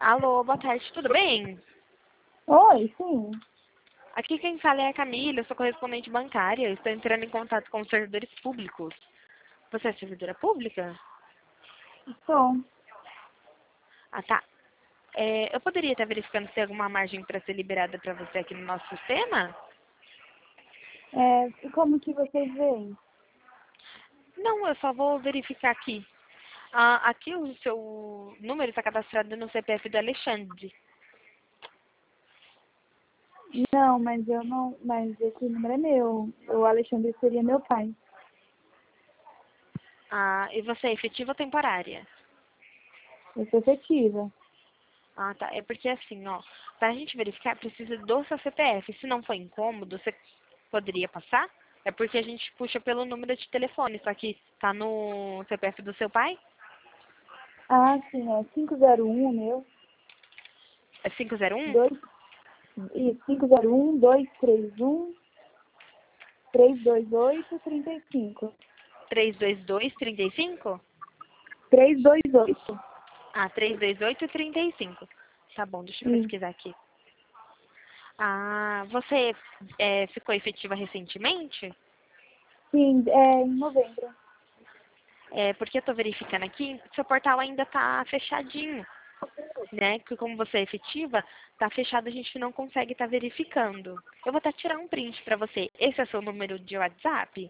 Alô, boa tarde, tudo bem? Oi, sim. Aqui quem fala é a Camila, eu sou correspondente bancária. Estou entrando em contato com os servidores públicos. Você é servidora pública? Sou. Ah, tá. Eu poderia estar verificando se tem alguma margem para ser liberada para você aqui no nosso sistema? E como que vocês veem? Não, eu só vou verificar aqui. Aqui o seu número está cadastrado no CPF do Alexandre. Não, mas eu não. Mas esse número é meu. O Alexandre seria meu pai. E você é efetiva ou temporária? Eu sou efetiva. Ah, tá. É porque assim, ó, para a gente verificar, precisa do seu CPF. Se não for incômodo, você poderia passar? É porque a gente puxa pelo número de telefone, só que tá no CPF do seu pai? Ah, sim, é 501 meu. É 501? Dois, isso, 501 231 328 35. 322-35? 328. 328-35. Tá bom, deixa eu Isso. pesquisar aqui. Você ficou efetiva recentemente? Sim, é em novembro. Porque eu tô verificando aqui, seu portal ainda tá fechadinho, né? Que como você é efetiva, tá fechado, a gente não consegue estar verificando. Eu vou até tirar um print pra você. Esse é o seu número de WhatsApp?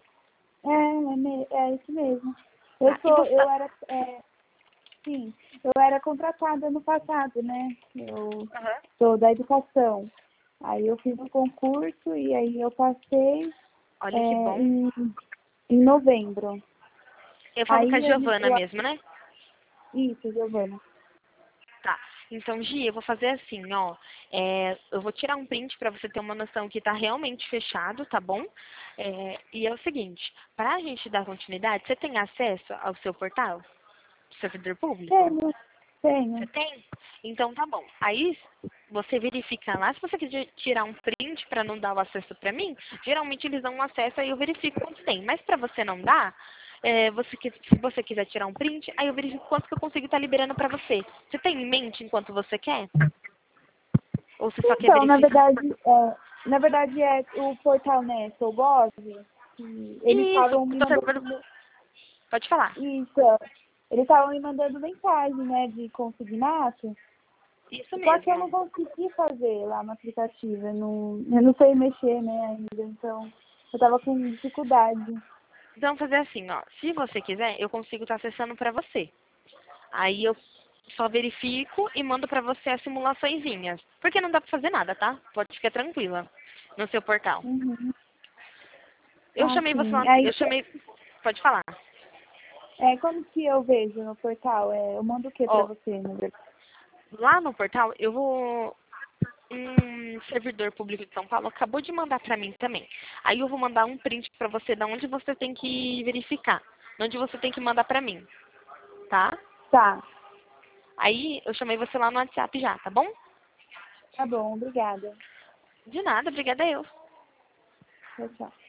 É isso mesmo. Tá. E você Eu era, sim, eu era contratada no passado, né? Eu Aham. sou da educação. Aí eu fiz um concurso e aí eu passei Olha que é, bom. em novembro. Eu falo com a Aí Giovana mesmo, né? isso, Giovana. Tá. Então, Gi, eu vou fazer assim, ó. Eu vou tirar um print pra você ter uma noção que tá realmente fechado, tá bom? E é o seguinte, pra gente dar continuidade, você tem acesso ao seu portal? Servidor público? Tenho, Você tenho. tem? Então tá bom. Aí você verifica lá. Se você quiser tirar um print para não dar o acesso para mim, geralmente eles dão um acesso aí eu verifico quanto tem. Mas para você não dar, se você quiser tirar um print, aí eu verifico quanto que eu consigo estar liberando para você. Você tem em mente enquanto você quer? Ou você só quer Então, verificar? na verdade é o portal, né, Soulgov, que eles Isso, estavam me você mandando pode falar. isso, eles estavam me mandando mensagem, né, de consignato. Isso Só que eu mesmo. não consegui fazer lá no aplicativo. Eu não sei mexer, né, ainda. Então, eu tava com dificuldade. Então fazer assim, ó. Se você quiser, eu consigo estar acessando para você. Aí eu só verifico e mando pra você as simulaçõezinhas. Porque não dá pra fazer nada, tá? Pode ficar tranquila no seu portal. Uhum. Eu chamei você Sim. lá, eu chamei, pode falar. Como que eu vejo no portal? Eu mando o que pra Ó, você, na verdade? lá no portal eu vou um servidor público de São Paulo acabou de mandar pra mim também. Aí eu vou mandar um print pra você da onde você tem que verificar, onde você tem que mandar pra mim, tá? Tá, Aí eu chamei você lá no WhatsApp já, tá bom? tá bom, obrigada. De nada, obrigada eu. Tchau, tchau.